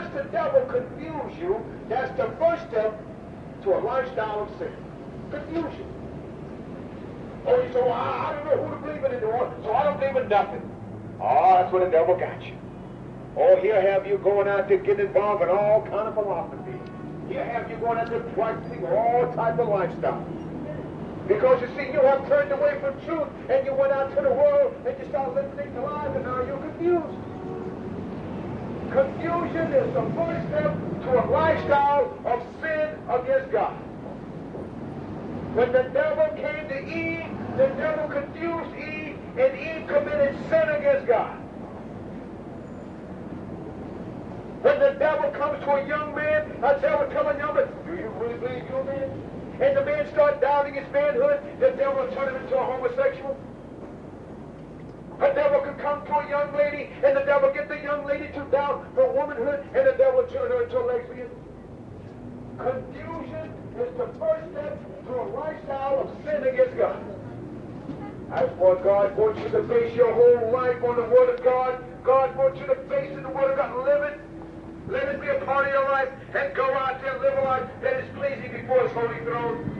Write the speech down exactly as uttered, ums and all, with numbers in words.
once the devil confuses you, that's the first step to a lifestyle of sin. Confusion. Oh, you say, well, I, I don't know who to believe in anymore, so I don't believe in nothing. Oh, that's where the devil got you. Oh, he'll have you going out there getting involved in all kind of philosophy. He'll have you going out there practicing all type of lifestyle. Because you see, you have turned away from truth, and you went out to the world, and you start listening to lies, and now you're confused. Confusion is the first step to a lifestyle of sin against God. When the devil came to Eve, the devil confused Eve, and Eve committed sin against God. When the devil comes to a young man, I tell a tell a young man, do you really believe you're a man? And the man starts doubting his manhood, the devil will turn him into a homosexual. A devil can come to a young lady, and the devil get the young lady to doubt her womanhood, and the devil turn her into a lesbian. Confusion is the first step to a lifestyle of sin against God. That's why God wants you to base your whole life on the Word of God. God wants you to base in the Word of God. Live it. Let it be a part of your life, and go out there and live a life that is pleasing before His holy throne.